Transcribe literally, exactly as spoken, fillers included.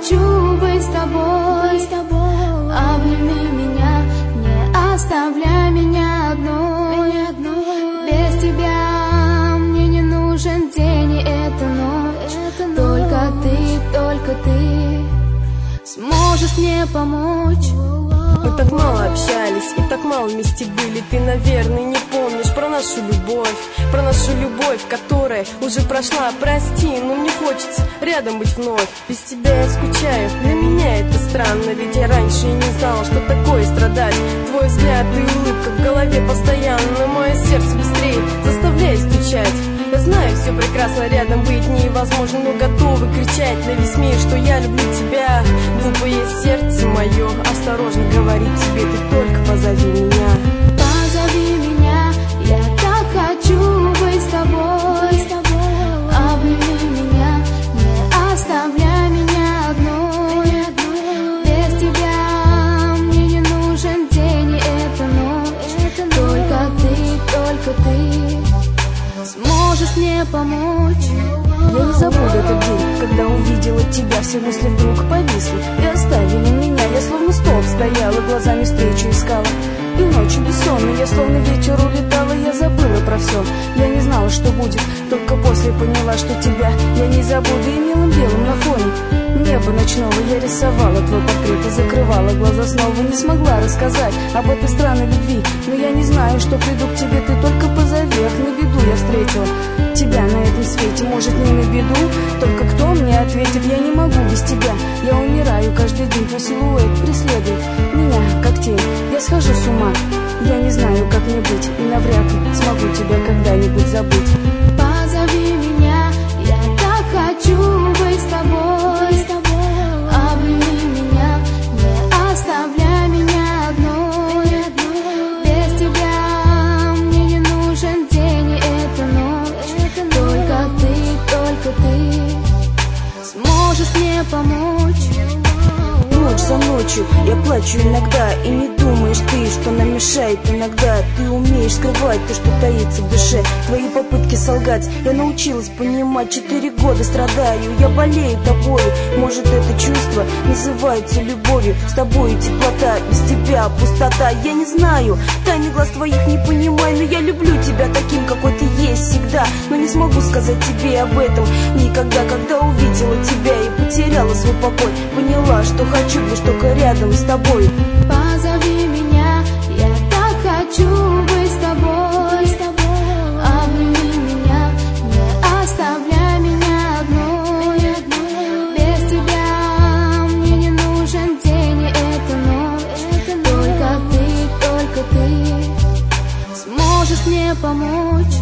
хочу быть с тобой, с тобой. Обними меня, не оставляй меня одной, одной. Без тебя мне не нужен день и эта ночь. Эта только ночь. Ты, только ты сможешь мне помочь. Мы так мало общались и так мало вместе были. Ты, наверное, не помнишь про нашу любовь, про нашу любовь, которая уже прошла. Прости, но мне хочется рядом быть вновь. Без тебя я скучаю, для меня это странно, ведь я раньше и не знала, что такое страдать. Твой взгляд и улыбка в голове постоянно, мое сердце быстрее заставляет стучать. Я знаю, все прекрасно, рядом быть невозможно, но готовы кричать на весь мир, что я люблю тебя. Глупое сердце мое осторожно говорит тебе, ты только позови меня. Позови меня, я так хочу быть с тобой, с тобой. Обними меня, не оставляй меня одной, одной. Без тебя мне не нужен день и эта ночь. Эта только ночь. Ты, только ты сможешь мне помочь. Я не забуду этот день, когда увидела тебя. Все мысли вдруг повисли и оставили меня. Я словно столб стояла, глазами встречу искала. И ночью бессонной я словно ветер улетала. Я забыла про все, я не знала, что будет. Только после поняла, что тебя я не забуду. И милым белым на фоне неба ночного я рисовала твой портрет и закрывала глаза снова. Не смогла рассказать об этой странной любви, но я не знаю, что приду к тебе. Ты только позови, ах, на беду я встретила тебя на этом свете. Может, не на беду, только кто мне ответит? Я не могу без тебя, я умираю каждый день. Твой силуэт преследует меня, как тень. Я схожу с ума, я не знаю, как мне быть, и навряд ли смогу тебя когда-нибудь забыть. Позови меня, я так хочу быть с тобой, с тобой. Обними меня, не оставляй меня одной, одной. Без тебя мне не нужен день и эта ночь. Эта только ночь. Ты, только ты сможешь мне помочь. Ночь за ночью я плачу иногда, и не думаешь ты, что нам мешает иногда. Ты умеешь скрывать то, что таится в душе. Твои попытки солгать я научилась понимать. Четыре года страдаю, я болею тобою. Может, это чувство называется любовью. С тобой теплота, без тебя пустота. Я не знаю, тайны глаз твоих не понимаю, но я люблю тебя таким, какой ты есть всегда. Но не смогу сказать тебе об этом никогда. Когда увидела тебя и потеряла свой покой, поняла, что хочу лишь только рядом с тобой. Позови меня, я так хочу быть с тобой, с тобой. Обними меня, не оставляй меня одной, одной. Без тебя мне не нужен день и эта ночь. Эта только ты, только ты сможешь мне помочь.